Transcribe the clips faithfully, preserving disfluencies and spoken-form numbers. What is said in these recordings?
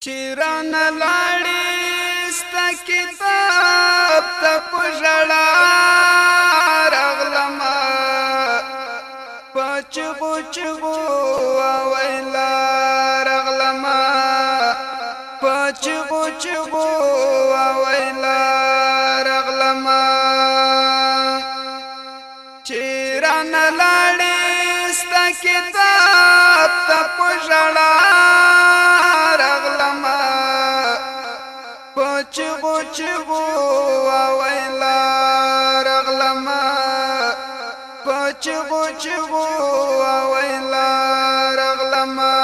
چیران لاړې ستا کتاب ته په ژړا راغلمه په چغو چغو ویلا راغلمه په چغو چغو ویلا راغلمه چیران لاړې ستا کتاب ته په ژړا چغو چغو ویلا رغلما پچغو چغو ویلا رغلما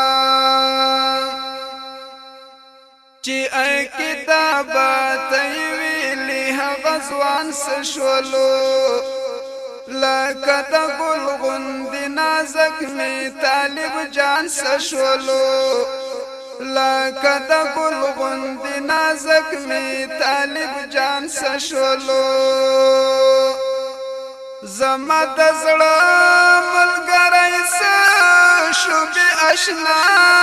چی ای کتابا تیویلی هغه ځوان سشولو لکه د ګل غوندې نازک می طالب جان سشولو لکه د ګل غوندې نازک می طالب جان سشولو زما د زړه ملګری څه شو بې اشنا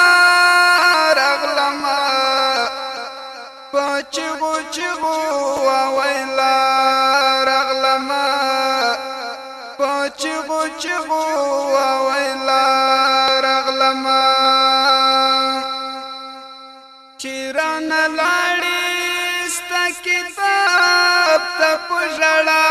راغلمه په چغو چغو ویلا راغلمه په چغو چغو ویلا راغلمه چیران لاړې ستا کتاب ته په ژړا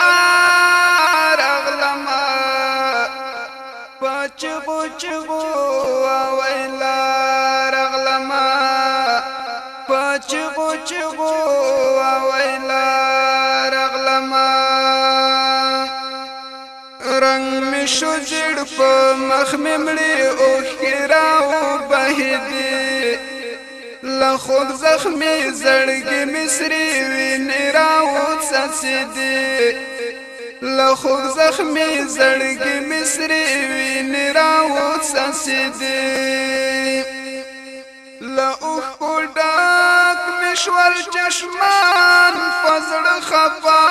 راغلمه په چغو چغو ویلا راغلمه په چغو چغو ویلا راغلمه رنګ مې شو زیړ په مخ مې مړې اوښکې راوبهېدې لخود زخمی زړګي مصری وینې راوڅڅېدې لخود زخمی زړګي مصری وینې راوڅڅېدې له اوښکو ډک مې شول چشمان په زړه خفا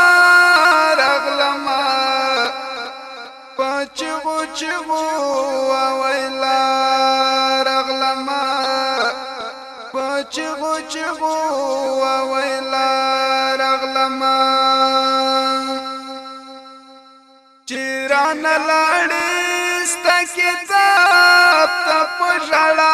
راغلمه په چغو چغو ویلا راغلمه چغو چغو ویلا راغلمه چیران لاړې ستا کتاب ته په ژړا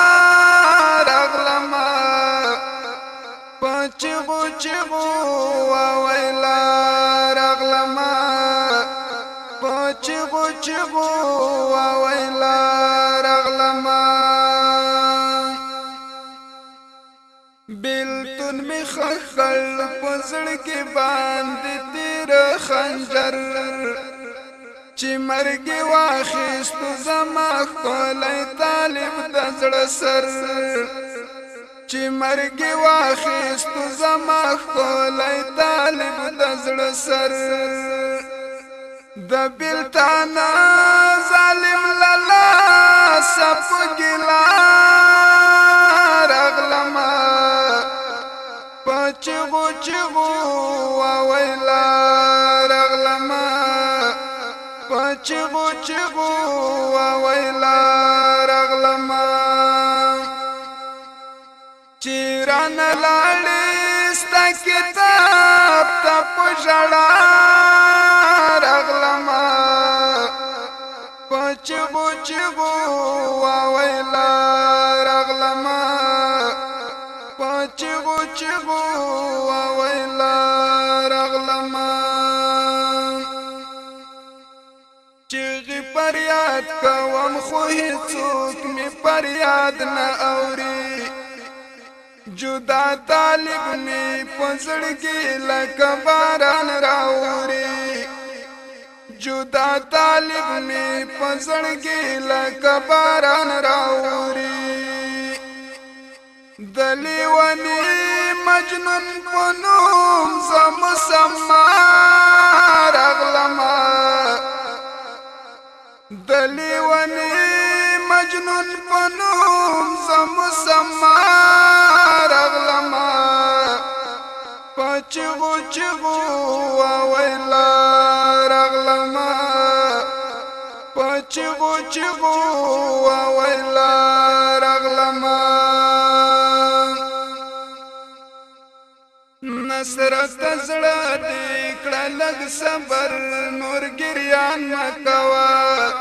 راغلمه په چغو چغو ویلا راغلمه په چغو چغو ویلا راغلمه بیلتون می خخل پزړ کې باندې تیر خنجر چې مرګ واخیستو زما خپلې طالب د زړه سر چې مرګ واخیستو زما خپلې طالب د زړه سر د بیلتانا ظالم لالا سپ ګلا راغلمه چغو چغو ویلا راغلمه په چغو چغو ویلا راغلمه چیران لاړې ستا کتاب ته په ژړا راغلمه په چغو چغو ویلا راغلمه چغو چغو ویلا راغلمه چغې پریاد کوم خو هیڅوک مې پریاد نه اوري جدا طالب مې په زړګي لکه باران راوري جدا طالب مې په زړګي لکه باران راوري دلیوانی مجنون پنوم زمسما راغلمه دلیوانی مجنون پنوم زمسما راغلمه پچغو چغو ویلا راغلمه پچغو چغو ویلا راغلمه نصرت زړه دې کړه لږ صبر نور ګریان مکوا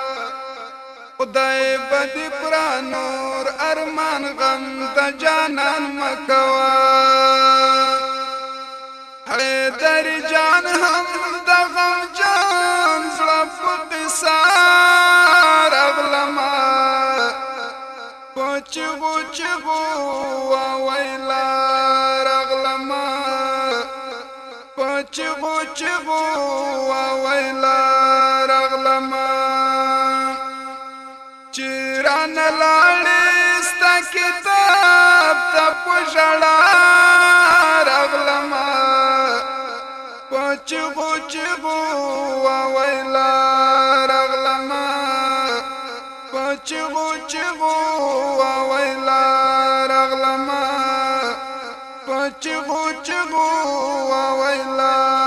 خدای بدی پرا نور ارمان غم د جانان مکوا حیدر جان هم د غم جان زړه په قصار اغلما پچغو چغو ویلا رغلما پچغو چغو ویلا رغلما چیران لاړې ستا کتاب ته په ژړا رغلما پچغو چغو ویلا رغلما پچغو چغو ویلا رغلما پچغو چغو ویلا